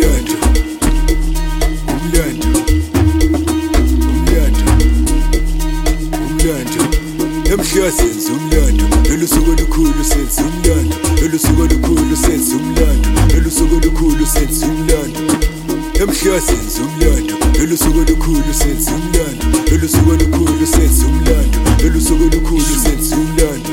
umlando Emhla senza umlando Elusuku olukhulu senza umlando Elusuku olukhulu senza umlando Elusuku olukhulu senza umlando Emhla senza umlando Elusuku olukhulu senza umlando Elusuku olukhulu senza umlando Elusuku olukhulu senza umlando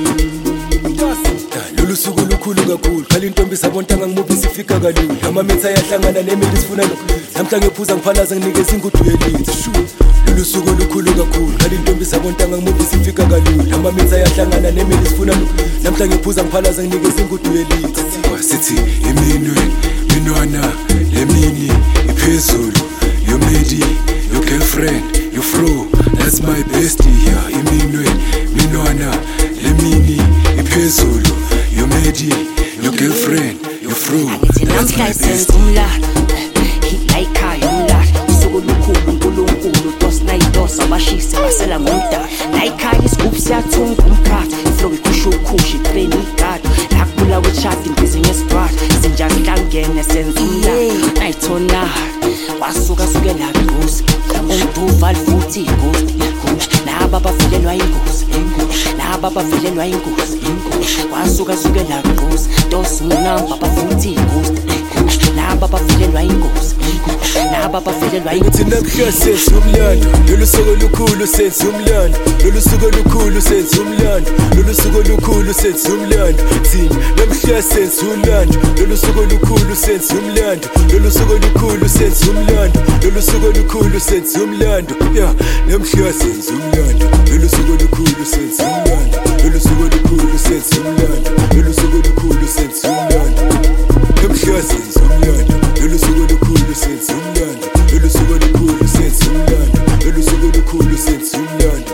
Lolusuku lukhulu kakhulu Khala intombi sabontanga ngimuphi sifika kalula Amamitha yahlangana nemeli sifuna lo Namhla ngephuza ngiphalaza nginikeza ingudu yelithi Lolusuku lukhulu kakhulu Khala intombi sabontanga ngimuphi sifika kalula Amamitha yahlangana nemeli sifuna lo Namhla ngephuza ngiphalaza nginikeza ingudu yelithi Sithi iminwe minwana lemini iphezulu Your midi, your girlfriend, your fro That's my bestie here Iminwe minwana lemini iphezulu Your midi, your girlfriend, your fro That's my bestie Hilayikhaya umlahla usuku olukhulu uNkulunkulu tosina idosa abashisi basela ngomdala layikhaya isigubhu siyathunga umkhathi iflow ikhusha ukhusha itrain igadi lakubula wechati imbizi ngesibrat sinjani hlangene senza umlahla ayithona wasuka sukela kugosi umduva futhi ighost laba abavelelwa ingozi laba abavelelwa ingozi wasuka sukela kugosi dosa unamba bafuthi ighost laba abavelelwa ingozi laba abavelelwa ingozi Namhla senza umlando Lolusuku olukhulu senza umlando Lolusuku olukhulu senza umlando Lolusuku olukhulu senza umlando Namhla senza umlando Lolusuku olukhulu senza umlando Lolusuku olukhulu senza umlando Lolusuku olukhulu senza umlando Namhla senza umlando Lolusuku olukhulu senza umlando Lolusuku olukhulu senza umlando Lolusuku olukhulu senza umlando Namhla senza umlando Lolusuku olukhulu senza umlando Lolusuku olukhulu senza umlando Lolusuku olukhulu senza umlando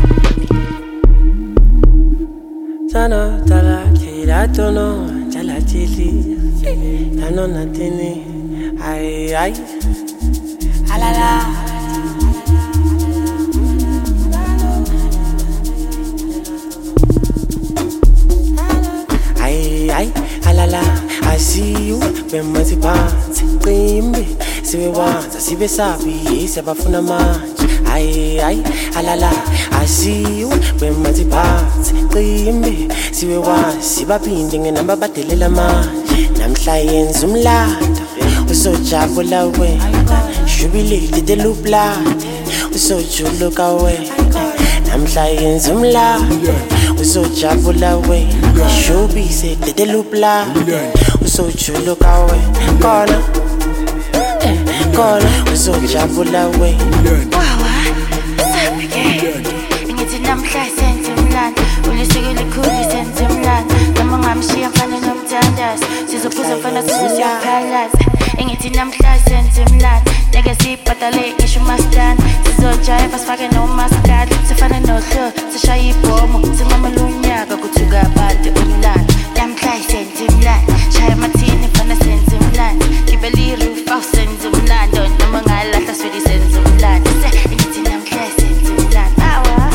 Sana tala kila tono chala chili Tano natini ay ay alala ay ay alala I see you bemazi phansi qimbi sibewanza sibe sabi siyabafuna manje ay ay alala I see you bemazi phansi qimbi sibewanza sibaphinde ngenamba badelela manje namhla yenza umlando usojabula we jubilate the loop blood usojuluka we namhla yenza umlando usojabula we jubilate the loop blood usojuluka we kona usojabula we wawa sabike ngithi namhla senze umlando ulisuku likhulu senze umlando noma ngamshiya mfana nomthandazo sizophuza mfana siyaphalaza ngithi namhla senze umlando ngeke sibhadale ngisho mastana sizojive sifake no mascot sifana nohlo sishaya ibhomo sinqama lunyaka kuthuka abantu umlando namhla senze umlando shaya mathini mfana senze umlando gibeli roof au senze umlando noma ngalahla swedi senze umlando ngithi namhla senze umlando awa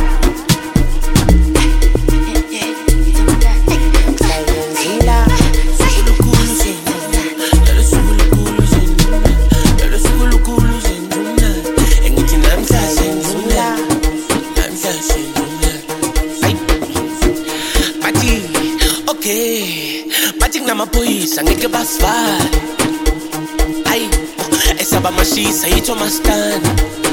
Amaphoyisa ngeke basivale ayi esaba mashisa yitho mastana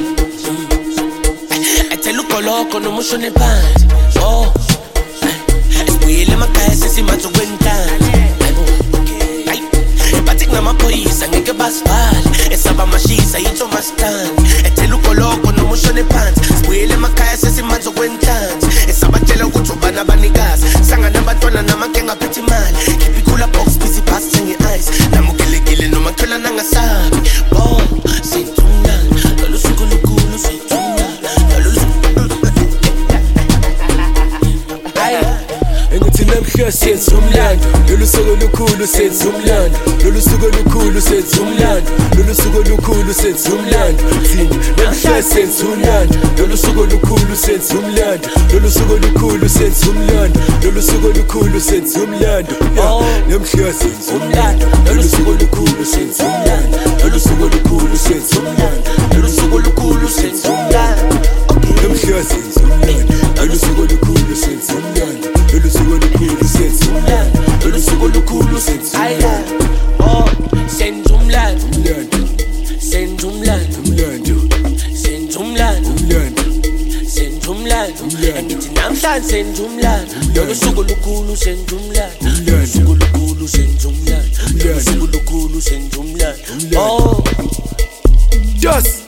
ethela ugoloko noma ushone phansi esibuyele emakhaya sesimatho kwentana ayi bathi kunamaphoyisa ngeke basivale esaba mashisa yitho mastana ethela ugoloko noma ushone phansi esibuyele emakhaya sesimatho kwentana esabatshela ukuthi ubana abanikazi sangana abantwana namakenga aphethe imali la box busy past in your eyes namukelekile noma thola nangasabi sithunga lolusuku lukhulu sithunga Ngithi namhla senza umlando Lolusuku olukhulu senza umlando Lolusuku olukhulu senza umlando Lolusuku olukhulu senza umlando Namhla namhlanje senza umlando lolu suku olukhulu senza umlando lolu suku olukhulu senza umlando lolu suku olukhulu senza umlando namhlanje senza umlando lolu suku olukhulu senza umlando lolu suku olukhulu senza umlando lolu suku olukhulu senza umlando namhlanje senza umlando lolu suku olukhulu senza umlando lolu suku olukhulu senza umlando lolu suku olukhulu senza umlando senza umlando senza umlando senza umlando senza umlando angithi namhlanje senza umlando lolu suku olukhulu senza umlando lolu suku olukhulu senza umlando lolu suku olukhulu senza umlando Just